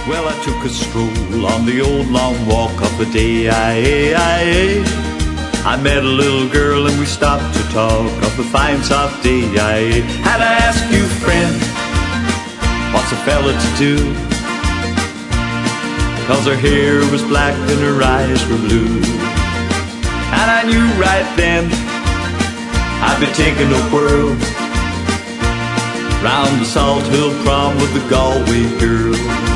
Well, I took a stroll on the old long walk up a day. I met a little girl and we stopped to talk of a fine soft day. Had I ask you, friend, what's a fella to do? 'Cause her hair was black and her eyes were blue. And I knew right then I'd be taking a whirl round the Salt Hill Prom with the Galway girl.